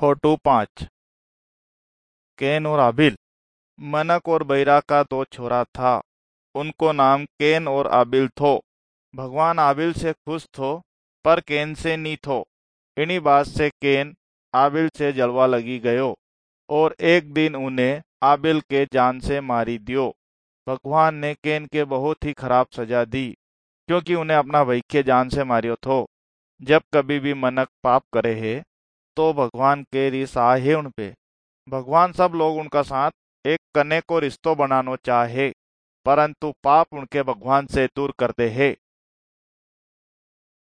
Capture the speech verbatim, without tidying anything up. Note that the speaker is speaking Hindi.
फोटो पाँच। केन और आबिल। मनक और बैरा का दो छोरा था, उनको नाम केन और आबिल थो। भगवान आबिल से खुश थो, पर केन से नी थो। इन्हीं बात से केन आबिल से जलवा लगी गयो, और एक दिन उन्हें आबिल के जान से मारी दियो। भगवान ने केन के बहुत ही खराब सजा दी, क्योंकि उन्हें अपना भाई के जान से मारियो थो। जब कभी भी मनक पाप करे है, तो भगवान के रिस आहे उन पे। भगवान सब लोग उनका साथ एक कने को रिश्तो बनानो चाहे, परंतु पाप उनके भगवान से दूर करते है।